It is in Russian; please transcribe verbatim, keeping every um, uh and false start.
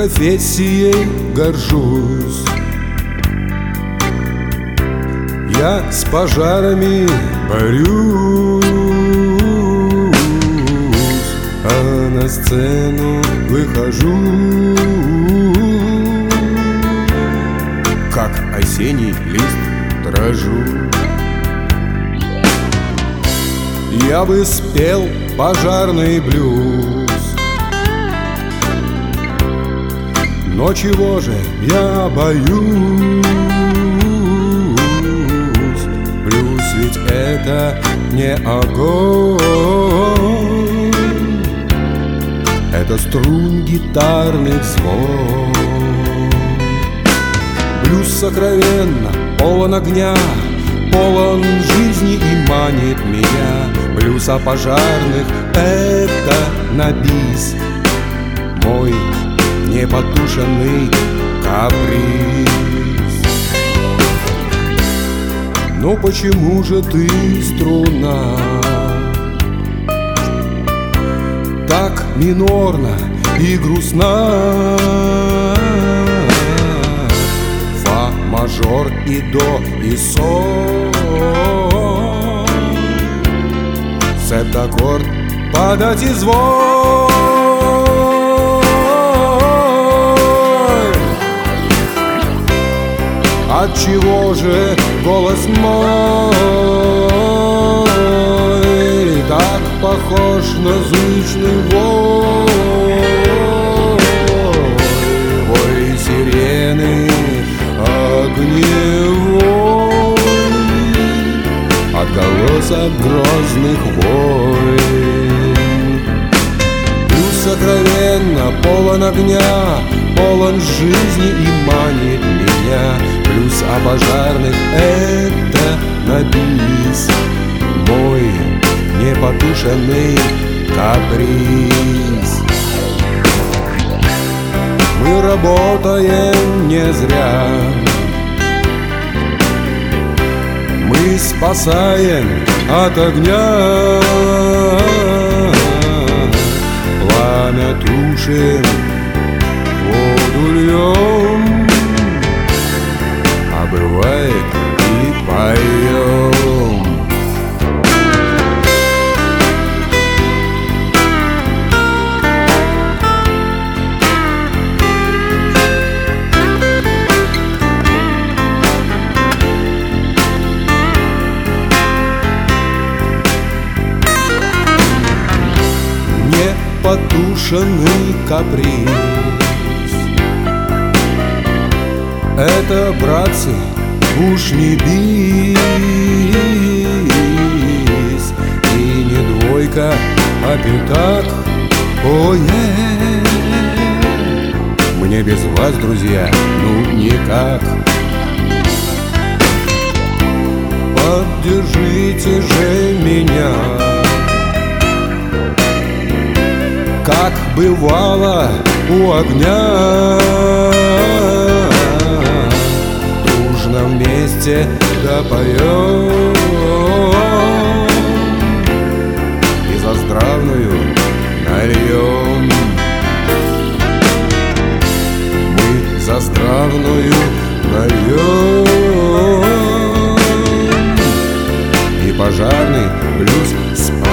профессией горжусь. Я с пожарами борюсь, а на сцену выхожу как осенний лист дрожу. Я бы спел пожарный блюз, но чего же я боюсь? Блюз ведь это не огонь, это струн гитарных звон. Блюз сокровенно полон огня, полон жизни и манит меня. Блюз о пожарных — это на бис мой непотушенный каприз. Но почему же ты, струна, так минорна и грустна? Фа мажор и до и соль, септ-аккорд, подать изволь. Отчего же голос мой так похож на зычный вой? Вой сирены огневой, отголосок грозных войн. Блюз сокровенно полон огня, полон жизни и манит меня. Блюз о пожарных — это на бис мой непотушенный каприз. Мы работаем не зря, мы спасаем от огня. Пламя тушим, воду льем, а бывает и поем. Непотушенный каприз — это, братцы, уж не бис и не двойка, а пятак. Ой-е, мне без вас, друзья, ну никак. Поддержите же меня, как бывало у огня. Дружно вместе допоем и за здравную нальем. Мы за здравную нальем, и пожарный блюз споем.